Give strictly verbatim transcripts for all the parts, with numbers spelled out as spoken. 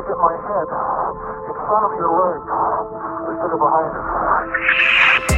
get my head in front of your leg instead of behind it.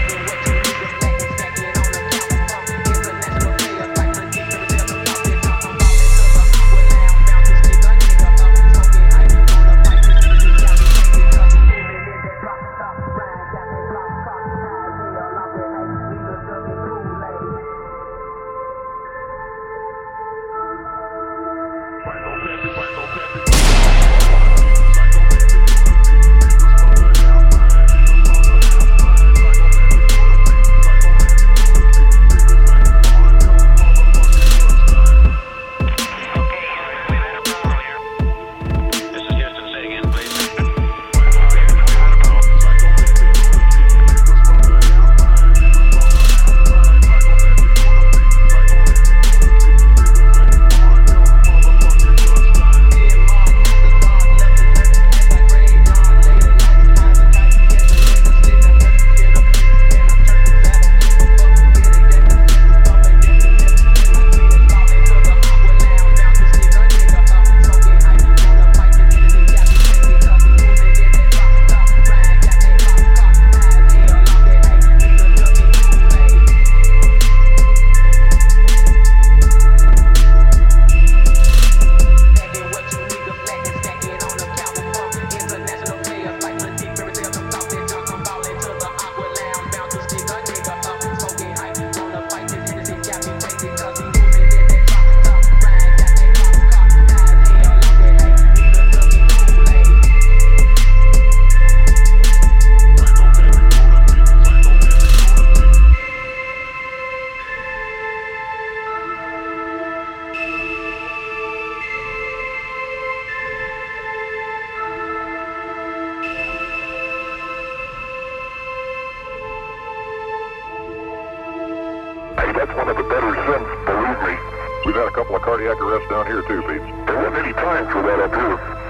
That's one of the better synths, believe me. We've had a couple of cardiac arrests down here too, Pete. There wasn't any time for that up here.